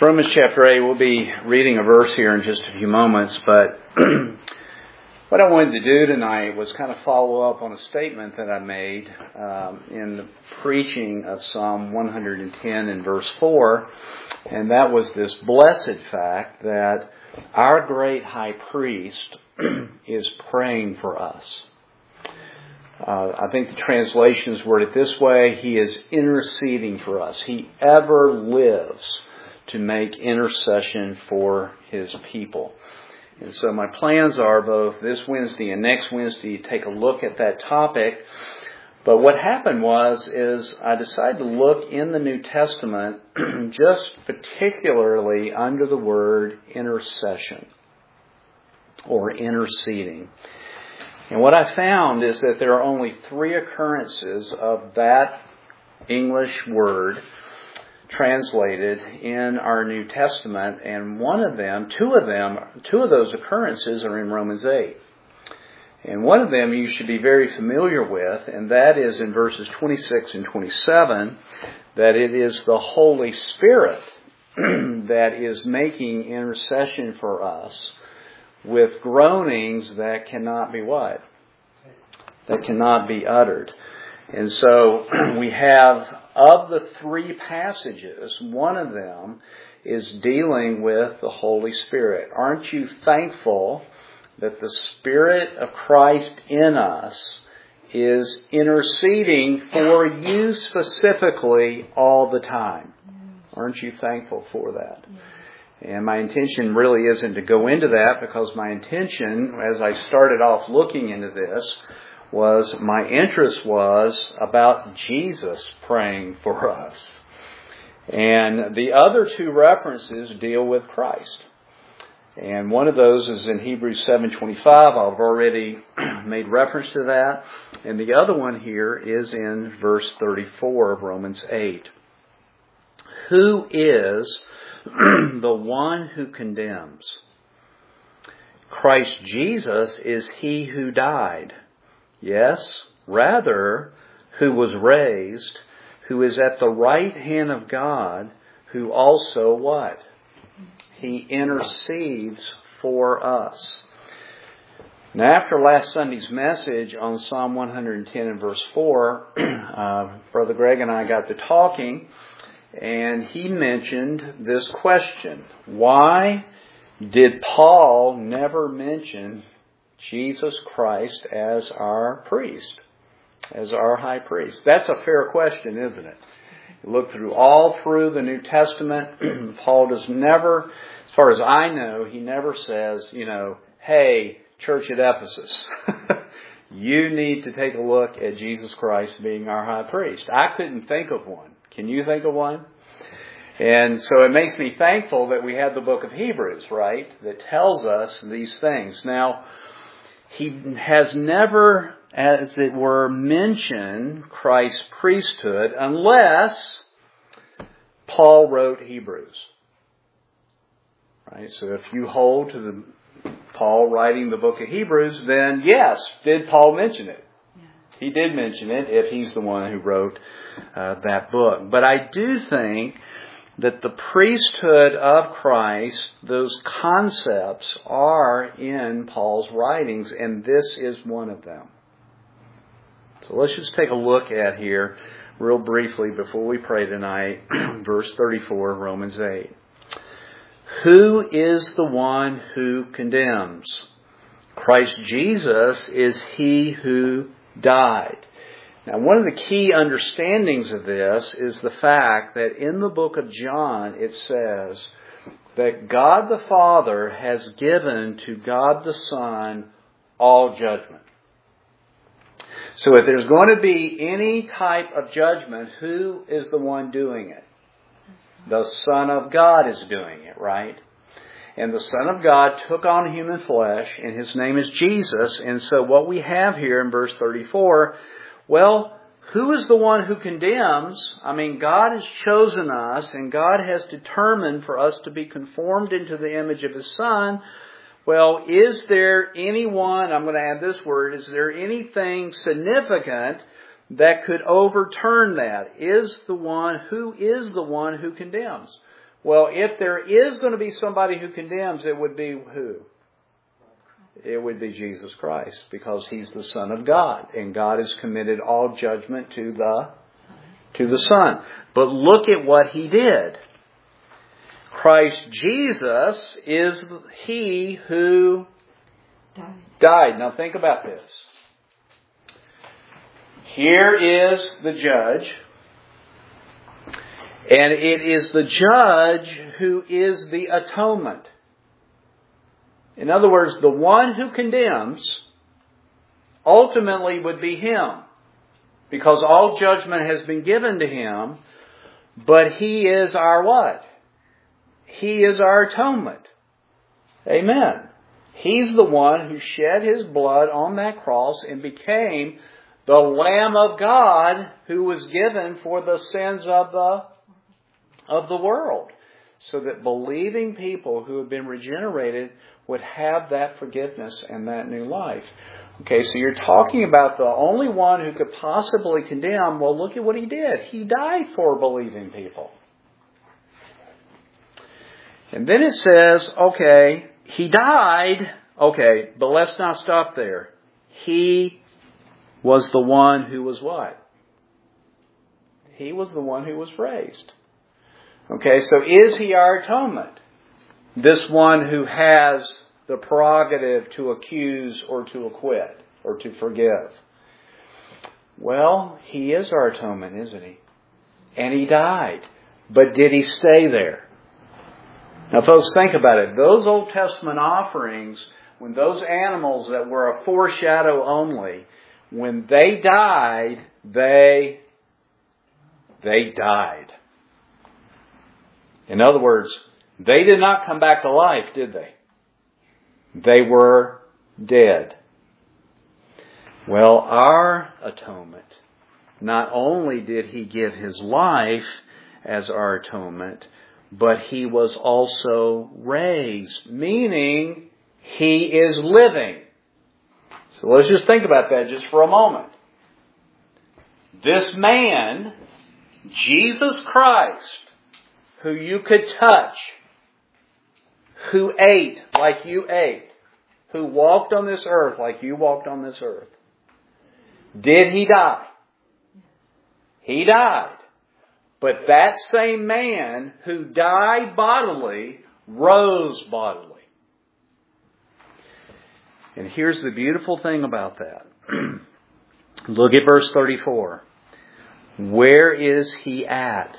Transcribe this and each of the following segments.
Romans chapter 8, we'll be reading a verse here in just a few moments, but what I wanted to do tonight was kind of follow up on a statement that I made in the preaching of Psalm 110 in verse 4, and that was this blessed fact that our great high priest is praying for us. I think the translations word it this way: He is interceding for us. He ever lives to make intercession for His people. And so my plans are both this Wednesday and next Wednesday to take a look at that topic. But what happened is I decided to look in the New Testament just particularly under the word intercession or interceding. And what I found is that there are only 3 occurrences of that English word translated in our New Testament, and two of those occurrences are in Romans 8. And one of them you should be very familiar with, and that is in verses 26 and 27, that it is the Holy Spirit that is making intercession for us with groanings that cannot be what? That cannot be uttered. And so we have, of the 3 passages, one of them is dealing with the Holy Spirit. Aren't you thankful that the Spirit of Christ in us is interceding for you specifically all the time? Aren't you thankful for that? And my intention really isn't to go into that, because my intention, as I started off looking into this, was my interest was about Jesus praying for us. And the other 2 references deal with Christ. And one of those is in Hebrews 7:25. I've already made reference to that. And the other one here is in verse 34 of Romans 8. Who is the one who condemns? Christ Jesus is He who died. Yes, rather, who was raised, who is at the right hand of God, who also what? He intercedes for us. Now, after last Sunday's message on Psalm 110 and verse 4, Brother Greg and I got to talking, and he mentioned this question: why did Paul never mention Jesus Christ as our priest, as our high priest? That's a fair question, isn't it? You look all through the New Testament, Paul does never, as far as I know, he never says, hey, church at Ephesus, you need to take a look at Jesus Christ being our high priest. I couldn't think of one. Can you think of one? And so it makes me thankful that we have the book of Hebrews, right, that tells us these things. Now, he has never, as it were, mentioned Christ's priesthood unless Paul wrote Hebrews. Right? So if you hold to Paul writing the book of Hebrews, then yes, did Paul mention it? Yeah. He did mention it if he's the one who wrote that book. But I do think that the priesthood of Christ, those concepts are in Paul's writings, and this is one of them. So let's just take a look at here real briefly before we pray tonight, verse 34 of Romans 8. Who is the one who condemns? Christ Jesus is He who died. Now, one of the key understandings of this is the fact that in the book of John it says that God the Father has given to God the Son all judgment. So if there's going to be any type of judgment, who is the one doing it? The Son of God is doing it, right? And the Son of God took on human flesh, and His name is Jesus. And so what we have here in verse 34, well, who is the one who condemns? I mean, God has chosen us, and God has determined for us to be conformed into the image of His Son. Well, is there anyone, I'm going to add this word, is there anything significant that could overturn that? Who is the one who condemns? Well, if there is going to be somebody who condemns, it would be who? It would be Jesus Christ, because He's the Son of God, and God has committed all judgment to the Son. But look at what He did. Christ Jesus is He who died. Now think about this. Here is the judge, and it is the judge who is the atonement. In other words, the one who condemns ultimately would be Him, because all judgment has been given to Him, but He is our what? He is our atonement. Amen. He's the one who shed His blood on that cross and became the Lamb of God who was given for the sins of the world, so that believing people who have been regenerated would have that forgiveness and that new life. Okay, so you're talking about the only one who could possibly condemn. Well, look at what He did. He died for believing people. And then it says, okay, He died. Okay, but let's not stop there. He was the one who was what? He was the one who was raised. Okay, so is He our atonement? This one who has the prerogative to accuse or to acquit or to forgive. Well, He is our atonement, isn't He? And He died. But did He stay there? Now, folks, think about it. Those Old Testament offerings, when those animals that were a foreshadow only, when they died, they died. In other words, they did not come back to life, did they? They were dead. Well, our atonement, not only did He give His life as our atonement, but He was also raised, meaning He is living. So let's just think about that just for a moment. This man, Jesus Christ, who you could touch, who ate like you ate, who walked on this earth like you walked on this earth, did He die? He died. But that same man who died bodily rose bodily. And here's the beautiful thing about that. Look at verse 34. Where is He at?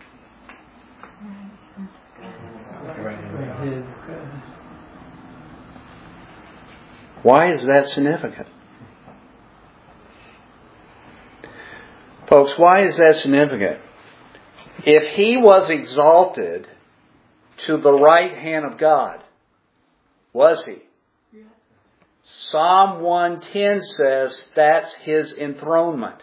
Why is that significant? Folks, why is that significant? If He was exalted to the right hand of God, was He? Psalm 110 says that's His enthronement.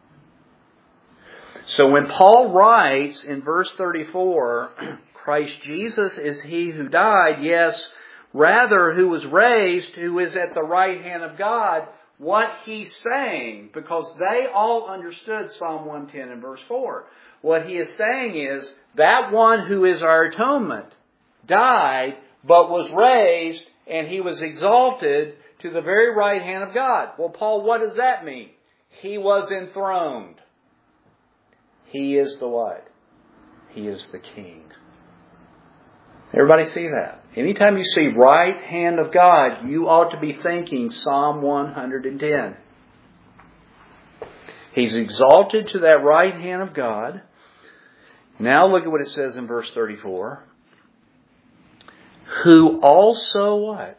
So when Paul writes in verse 34, Christ Jesus is He who died, yes, rather who was raised, who is at the right hand of God, what he's saying, because they all understood Psalm 110 and verse 4. What he is saying is, that one who is our atonement died, but was raised, and He was exalted to the very right hand of God. Well, Paul, what does that mean? He was enthroned. He is the what? He is the King. Everybody see that? Anytime you see right hand of God, you ought to be thinking Psalm 110. He's exalted to that right hand of God. Now look at what it says in verse 34. Who also what?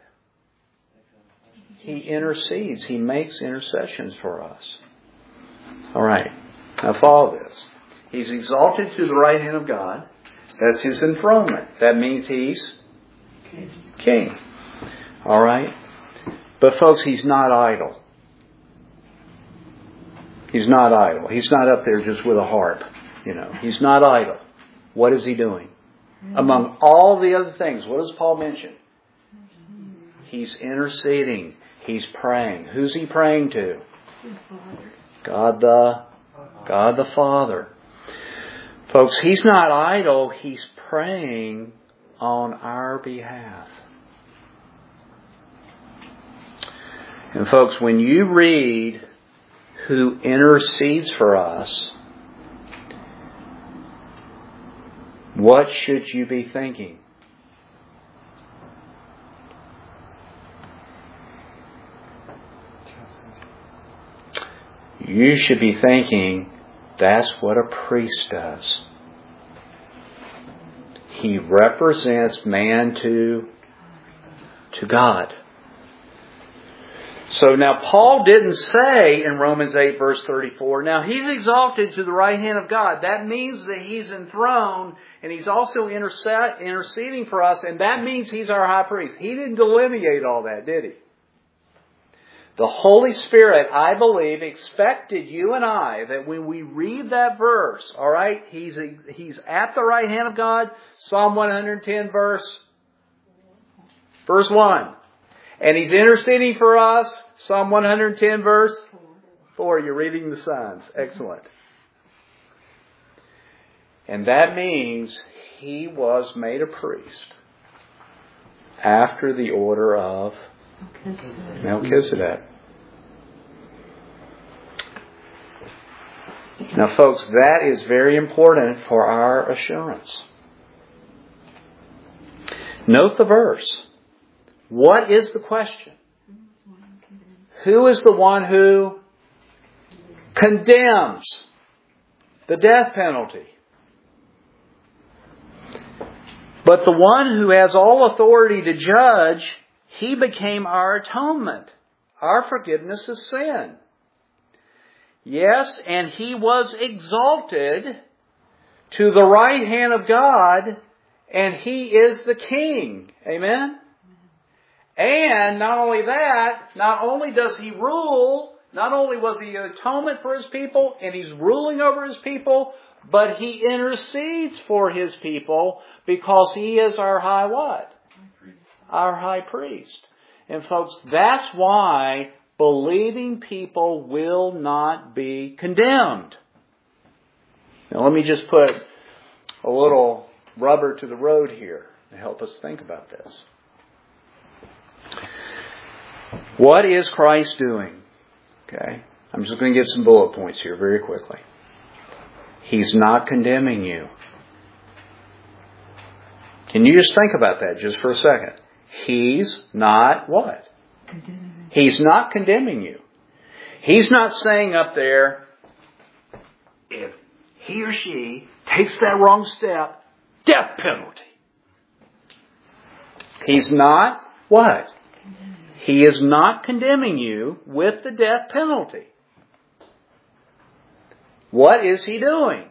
He intercedes. He makes intercessions for us. All right. Now follow this. He's exalted to the right hand of God. That's His enthronement. That means He's King. All right? But folks, He's not idle. He's not idle. He's not up there just with a harp. He's not idle. What is He doing? Among all the other things, what does Paul mention? He's interceding. He's praying. Who's He praying to? God the Father. Folks, He's not idle. He's praying on our behalf. And folks, when you read who intercedes for us, what should you be thinking? You should be thinking, that's what a priest does. He represents man to God. So now Paul didn't say in Romans 8 verse 34, now He's exalted to the right hand of God. That means that He's enthroned and He's also interceding for us, and that means He's our high priest. He didn't delineate all that, did He? The Holy Spirit, I believe, expected you and I that when we read that verse, all right, He's at the right hand of God, Psalm 110 verse 1. And He's interceding for us, Psalm 110 verse 4. You're reading the signs. Excellent. And that means He was made a priest after the order of Melchizedek. Now, folks, that is very important for our assurance. Note the verse. What is the question? Who is the one who condemns the death penalty? But the one who has all authority to judge, He became our atonement, our forgiveness of sin. Yes, and He was exalted to the right hand of God, and He is the King. Amen? And not only that, not only does He rule, not only was He an atonement for His people, and He's ruling over His people, but He intercedes for His people because He is our high what? Our high priest. And folks, that's why believing people will not be condemned. Now let me just put a little rubber to the road here to help us think about this. What is Christ doing? Okay, I'm just going to give some bullet points here very quickly. He's not condemning you. Can you just think about that just for a second? He's not what? He's not condemning you. He's not saying up there, if he or she takes that wrong step, death penalty. He's not what? He is not condemning you with the death penalty. What is He doing?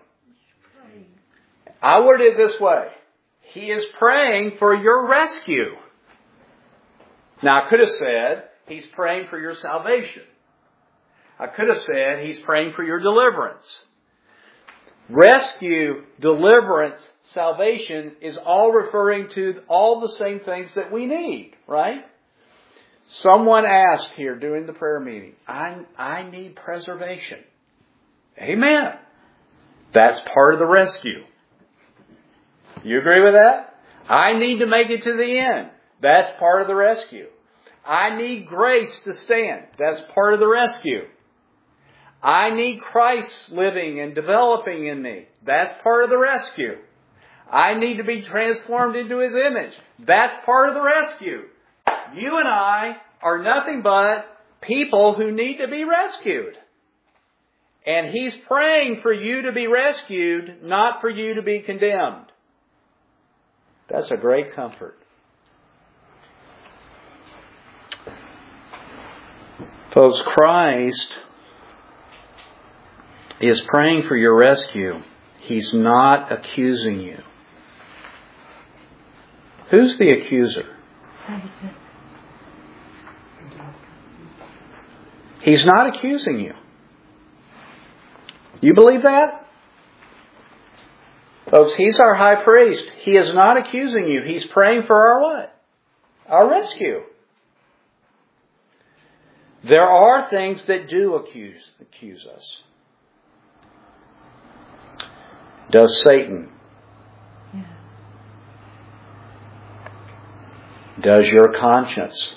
I word it this way. He is praying for your rescue. Now I could have said, He's praying for your salvation. I could have said, He's praying for your deliverance. Rescue, deliverance, salvation is all referring to all the same things that we need, right? Someone asked here during the prayer meeting, I need preservation. Amen. That's part of the rescue. You agree with that? I need to make it to the end. That's part of the rescue. I need grace to stand. That's part of the rescue. I need Christ living and developing in me. That's part of the rescue. I need to be transformed into His image. That's part of the rescue. You and I are nothing but people who need to be rescued. And He's praying for you to be rescued, not for you to be condemned. That's a great comfort. Folks, Christ is praying for your rescue. He's not accusing you. Who's the accuser? He's not accusing you. You believe that? Folks, He's our high priest. He is not accusing you. He's praying for our what? Our rescue. There are things that do accuse us. Does Satan? Yeah. Does your conscience?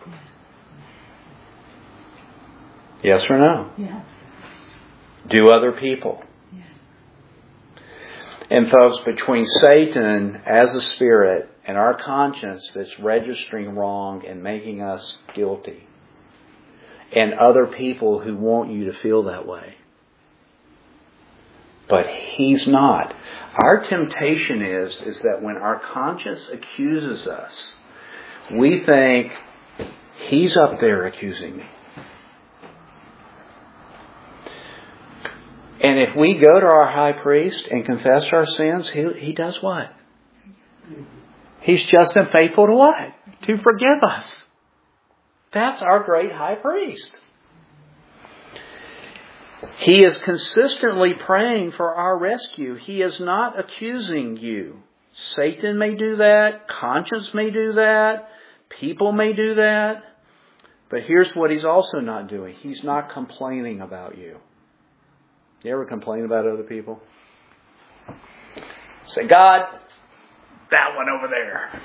Yes or no? Yeah. Do other people? Yeah. And folks, between Satan as a spirit and our conscience that's registering wrong and making us guilty, and other people who want you to feel that way. But he's not. Our temptation is that when our conscience accuses us, we think, he's up there accusing me. And if we go to our high priest and confess our sins, he does what? He's just and faithful to what? To forgive us. That's our great high priest. He is consistently praying for our rescue. He is not accusing you. Satan may do that. Conscience may do that. People may do that. But here's what he's also not doing. He's not complaining about you. You ever complain about other people? Say, God, that one over there.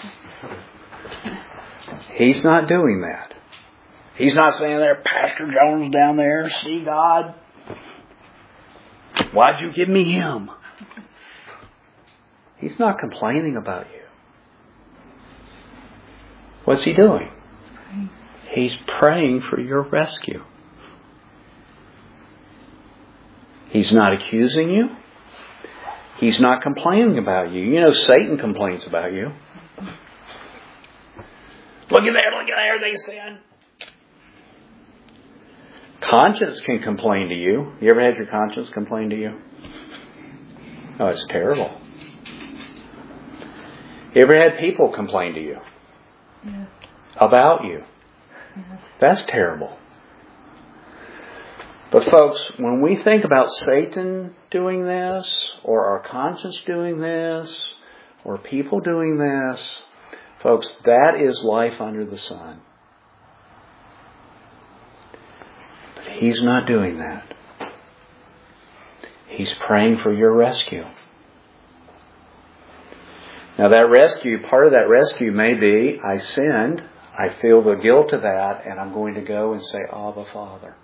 He's not doing that. He's not saying there, Pastor Jones down there, see God? Why'd you give me him? He's not complaining about you. What's he doing? He's praying for your rescue. He's not accusing you. He's not complaining about you. You know, Satan complains about you. Look at there, they sin. Conscience can complain to you. You ever had your conscience complain to you? Oh, it's terrible. You ever had people complain to you? Yeah. About you? Yeah. That's terrible. But folks, when we think about Satan doing this, or our conscience doing this, or people doing this, folks, that is life under the sun. But he's not doing that. He's praying for your rescue. Now that rescue, part of that rescue may be, I sinned, I feel the guilt of that, and I'm going to go and say, Abba, Father.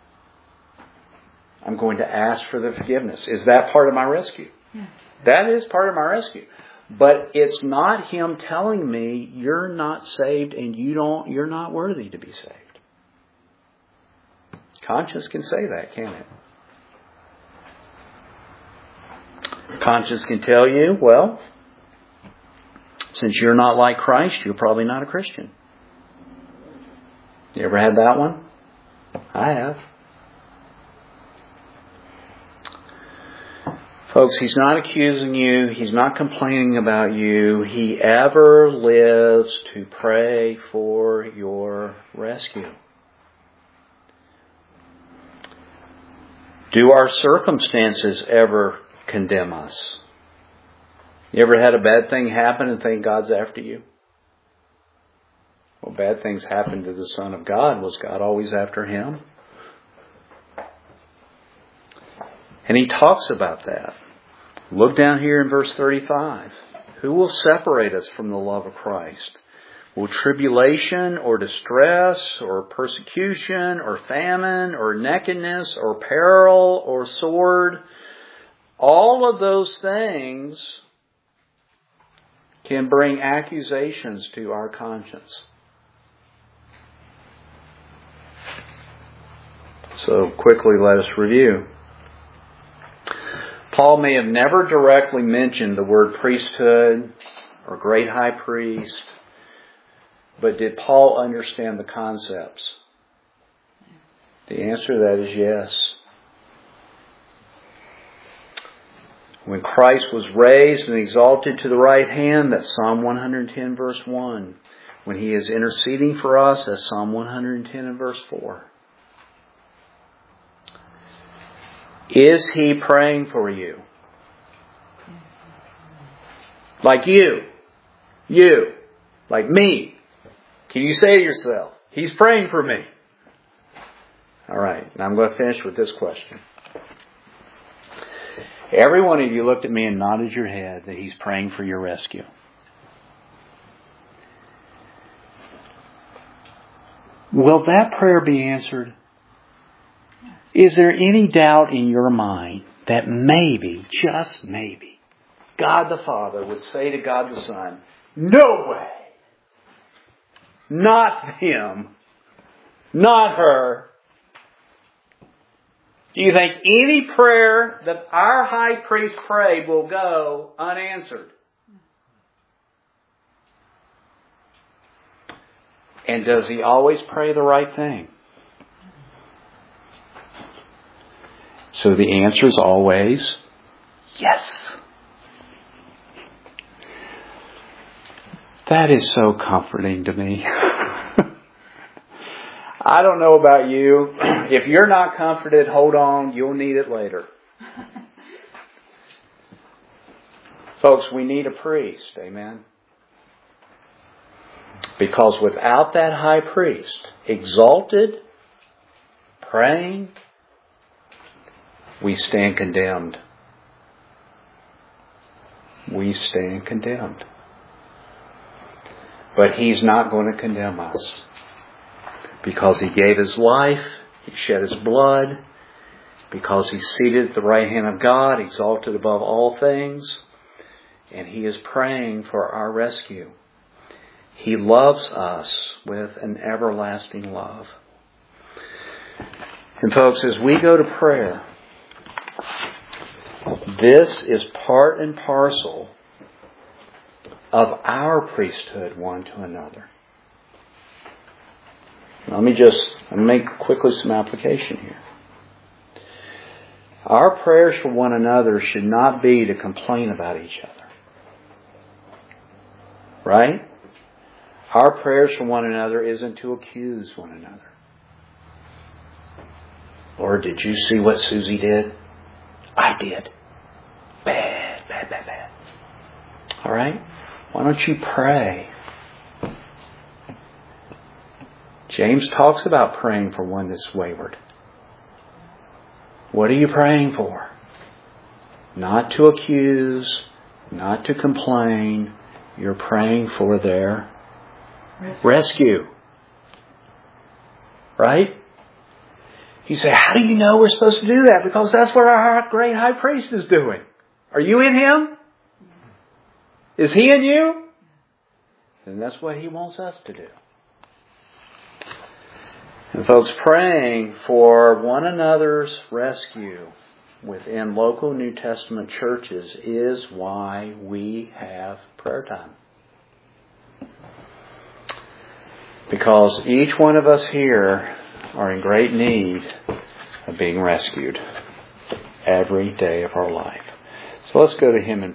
I'm going to ask for the forgiveness. Is that part of my rescue? Yeah. That is part of my rescue. But it's not him telling me you're not saved and you're not worthy to be saved. Conscience can say that, can't it? Conscience can tell you, well, since you're not like Christ, you're probably not a Christian. You ever had that one? I have. Folks, he's not accusing you. He's not complaining about you. He ever lives to pray for your rescue. Do our circumstances ever condemn us? You ever had a bad thing happen and think God's after you? Well, bad things happened to the Son of God. Was God always after him? And he talks about that. Look down here in verse 35. Who will separate us from the love of Christ? Will tribulation or distress or persecution or famine or nakedness or peril or sword? All of those things can bring accusations to our conscience. So quickly let us review. Paul may have never directly mentioned the word priesthood or great high priest, but did Paul understand the concepts? The answer to that is yes. When Christ was raised and exalted to the right hand, that's Psalm 110 verse 1. When he is interceding for us, that's Psalm 110 and verse 4. Is he praying for you? Like you, like me. Can you say to yourself, he's praying for me? All right, now I'm going to finish with this question. Every one of you looked at me and nodded your head that He's praying for your rescue. Will that prayer be answered? Is there any doubt in your mind that maybe, just maybe, God the Father would say to God the Son, no way! Not him. Not her. Do you think any prayer that our high priest prayed will go unanswered? And does he always pray the right thing? So the answer is always yes. That is so comforting to me. I don't know about you. If you're not comforted, hold on. You'll need it later. Folks, we need a priest. Amen. Because without that high priest, exalted, praying, we stand condemned. We stand condemned. But He's not going to condemn us. Because He gave His life, He shed His blood, because He's seated at the right hand of God, exalted above all things, and He is praying for our rescue. He loves us with an everlasting love. And folks, as we go to prayer, this is part and parcel of our priesthood one to another. Let me make quickly some application here. Our prayers for one another should not be to complain about each other. Right? Our prayers for one another isn't to accuse one another. Lord, did you see what Susie did? I did. Bad, bad, bad, bad. All right? Why don't you pray? James talks about praying for one that's wayward. What are you praying for? Not to accuse, not to complain. You're praying for their rescue. Right? You say, how do you know we're supposed to do that? Because that's what our great high priest is doing. Are you in Him? Is He in you? Then that's what He wants us to do. And folks, praying for one another's rescue within local New Testament churches is why we have prayer time. Because each one of us here are in great need of being rescued every day of our life. So let's go to Him in